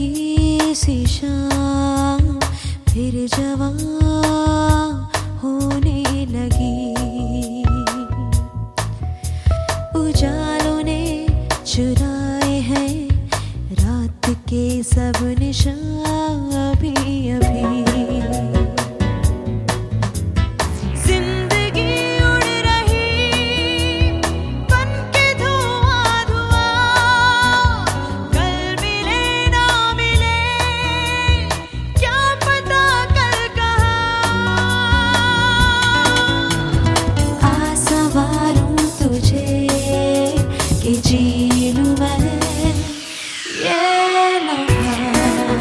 हल्की सी शाम फिर जवां होने लगी। उजालों ने चुराए हैं रात के सब निशान अभी अभी। जी लूं मैं ये लम्हा।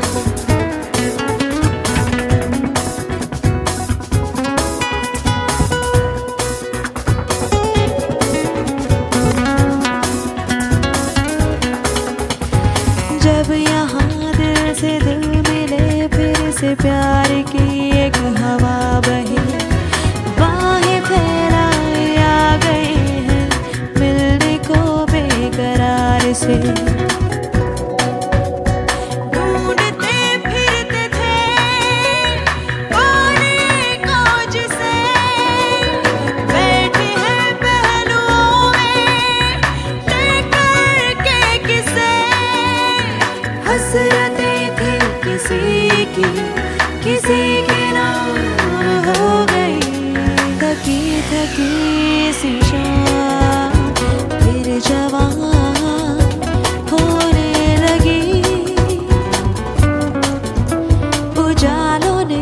जब यहाँ दिल से दिल मिले फिर से प्यार की एक हवा बही, बाहें फैलाए आ गए हैं मिलने को बेकरार से। ढूंढते फिरते थे पाने को जिसे, बैठे हैं पहलुओं में लेकर के किसे। हसरतें थी किसी की नाम हो गई, थकी थकी सी शाम फिर जवां होने लगी। उजालों ने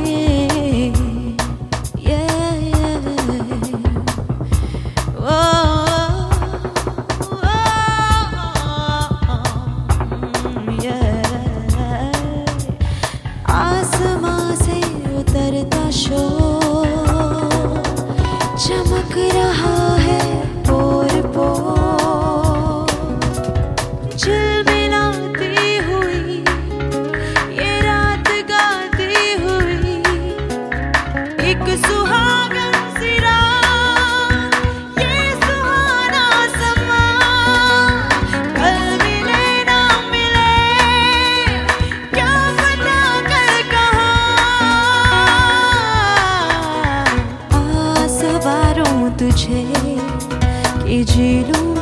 आसमां से उतरता शोर चमक रहा है पोर पोर। झिलमिलाती हुई ये रात गाती हुई एक सुहागन सी रात, ये सुहाना समा। कल मिले ना मिले क्या पता कल कहाँ। आ सवारूं तुझे कि जी लूं